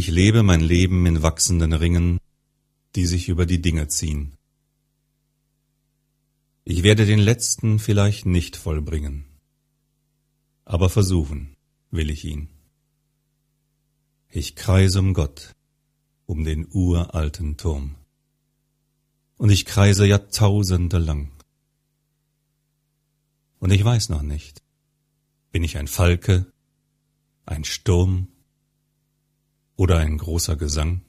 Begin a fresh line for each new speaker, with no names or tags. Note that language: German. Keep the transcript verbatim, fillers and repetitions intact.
lebe mein Leben in wachsenden Ringen, die sich über die Dinge ziehen. Ich werde den letzten vielleicht nicht vollbringen, aber versuchen will ich ihn. Ich kreise um Gott, um den uralten Turm, und ich kreise Jahrtausende lang. Und ich weiß noch nicht, bin ich ein Falke, ein Sturm oder ein großer Gesang?